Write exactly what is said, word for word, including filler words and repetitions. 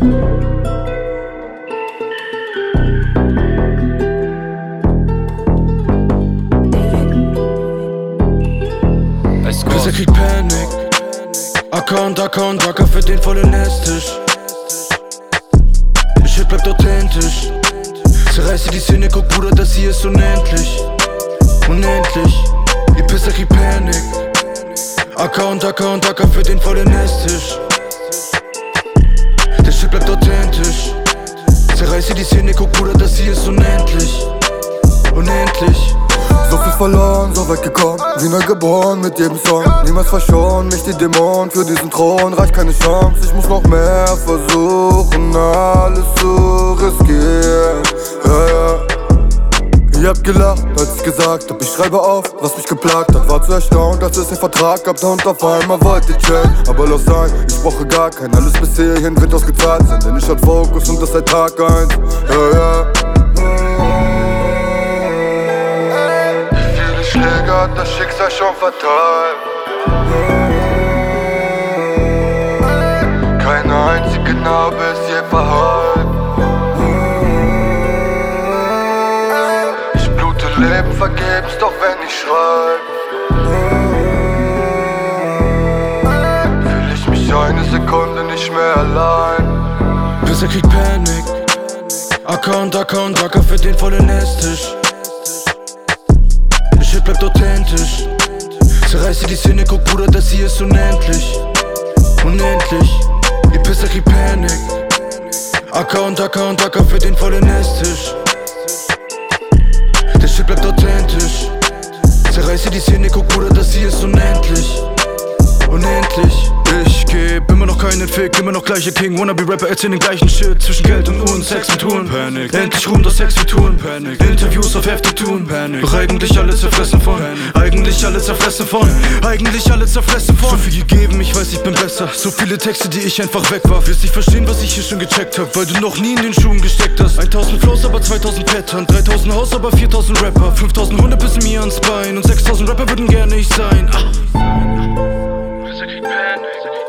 Pisser kriegt Panik. Account, Account, Acker für den vollen Esstisch. Der Shit bleibt authentisch. Zerreiße die Szene, guck Bruder, das hier ist unendlich. Unendlich, ihr Pisser kriegt Panik. Account, Account, Acker für den vollen Esstisch. Der Shit bleibt authentisch. Zerreiße die Szene, guck Bruder, das hier ist unendlich. Unendlich. So viel verloren, so weit gekommen, wie neu geboren mit jedem Song. Niemals verschonen, mich die Dämonen, für diesen Thron reicht keine Chance. Ich muss noch mehr versuchen, alles zu riskieren, ja, ja. Ihr habt gelacht, als ich gesagt hab, ich schreibe auf, was mich geplagt hat. War zu erstaunt, als es den Vertrag gab, und auf einmal wollte ich chillen. Aber lass sein, ich brauche gar keinen, alles bis hierhin wird ausgezahlt sein. Denn ich hab Fokus und das seit Tag eins, ja, ja. Schläge hat das Schicksal schon verteilt. Keine einzige Narbe ist je verheilt. Ich blute Leben vergebens, doch wenn ich schreib, fühl ich mich eine Sekunde nicht mehr allein. Pisser kriegt Panik. Account, Account, Acker für den vollen Esstisch. Der Shit bleibt authentisch. Zerreiße die Szene, guck Bruder, das hier ist unendlich. Unendlich, ihr Pisser kriegt Panik. Account, Account, Acker für den vollen Esstisch. Der Shit bleibt authentisch. Zerreiße die Szene, guck Bruder, das hier ist unendlich. Unendlich. Ich geb immer noch keinen Fick, immer noch gleicher King. Wannabe-Rapper erzählen den gleichen Shit. Zwischen Geld und Uhren, Sex mit Huren. Panic. Endlich Ruhm, das Sex wir tun. Panic. Interviews auf Hefte tun. Panic. Doch eigentlich alle zerfressen von. Panic. Eigentlich alle zerfressen von. Panic. Eigentlich alle zerfressen von. So viel gegeben, ich weiß, ich bin besser. So viele Texte, die ich einfach wegwarf. Wirst nicht verstehen, was ich hier schon gecheckt hab, weil du noch nie in den Schuhen gesteckt hast. tausend Flows, aber zweitausend Pattern. dreitausend Haus, aber viertausend Rapper. fünftausend Hunde bissen mir ans Bein. Und sechstausend Rapper würden gerne ich sein. Ah. Pisser kriegt Panik.